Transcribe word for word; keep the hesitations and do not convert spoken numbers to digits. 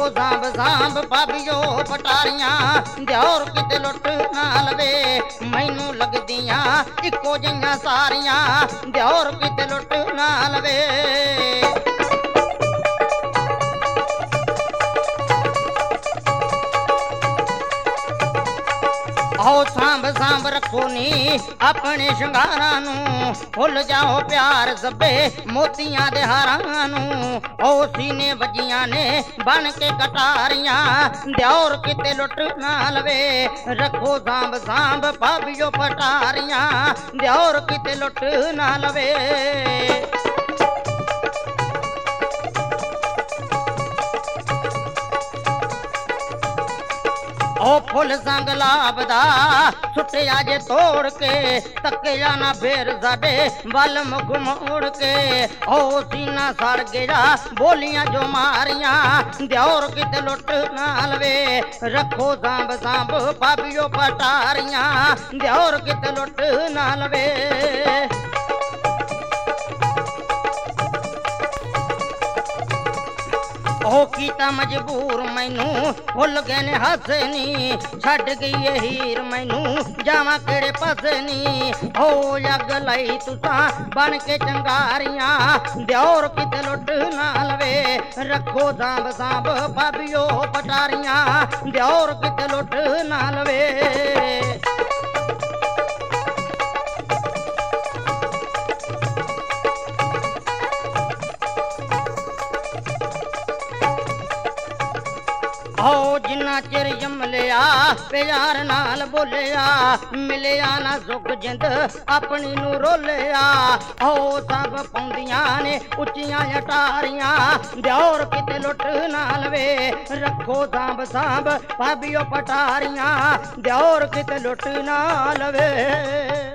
रखो सांभ सांभ भाभीओ पटारियां दियोर किते लुट ना लवे मैनू लगदियां इक्को जिहियां सारियां दियोर किते लुट ना लवे आओ सांभ सांभ रखो नी अपने शंगारां नूं भुल जाओ प्यार सभे मोतियां दे हारां नूं ओ सीने वजियां ने बन के कटारियां दियोर किते लुट ना लवे रखो सांभ सांभ भाभीओ पटारियां दियोर किते लुट ना लवे ओ फुल संग लाभदा सुटिया जे तोड़ के तके जाना फेर साडे वल मुख मोड़ के ओ सीना सड़ गया बोलियां जो मारियां दियोर किते लुट ना लवे रखो सांभ सांभ भाभीओ पटारियां दियोर किते लुट ना लवे ओ कीता मजबूर मैनू भुल गए ने हसे नी छड़ गई हीर मैनू जावा केड़े पासे नी ओ जग लई तुसा बन के चंगारियां दियोर किते लुट ना लवे रखो सांभ सांभ भाभीओ पटारियां दियोर किते लुट ना लवे आओ जिन्ना चिर जम लिया प्यार नाल बोलिया मिलिया ना सुख जिंद अपनी नू रोलिया आओ सब पौंदियां ने उच्चियां अटारियां दियोर किते लुट ना लवे रखो सांभ सांभ भाभीओ पटारियां दियोर किते लुट ना लवे।